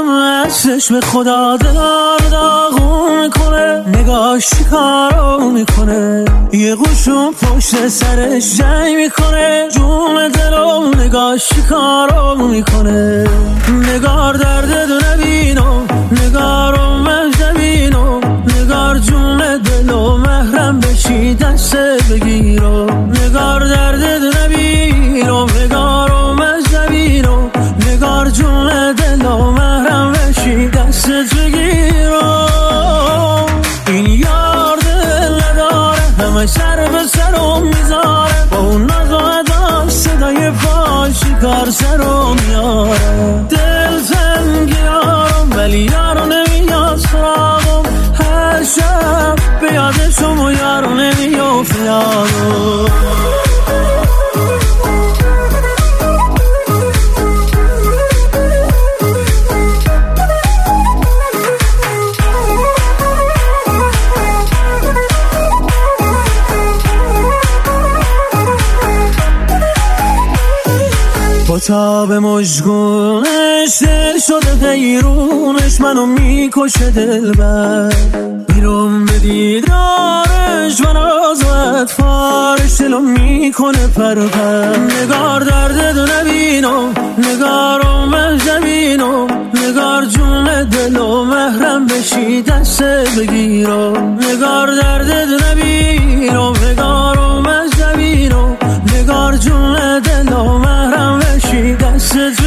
چشم خدا دلار داغون میکنه، نگاش کارو میکنه، یه قوشون پشت سرش جنگ میکنه، جون دلو نگاش کارو میکنه. نگار درد دو نبینو، نگارو مهجبینو، نگار جون دلو محرم بشی دست بگیرو. نگار درد دو نبینو، نگارو مهجبینو، نگار جون دلو محرم بشی دست بگیرو. این یار دل نداره، همه سر به سرم میذاره، با اون ناز و اداش صدای فاشی کار سرم میاره. دل تنگ یارم ولی یارو نمیاد سراغم، هر شب به یادشم و یارو نمیافت یارو. با تاب مشگونش دل شده حیرونش، منو میکشه دلبر، بیرون به دیدارش من آزاد فارش دلو میکنه پرپر. نگار درد دو نبینو، نگارو مهجبینو، نگار جون دلو محرم بشی دست بگیرو. نگار درد دو نبینو، نگارو مهجبینو، نگار جون دلو محرم بشی دست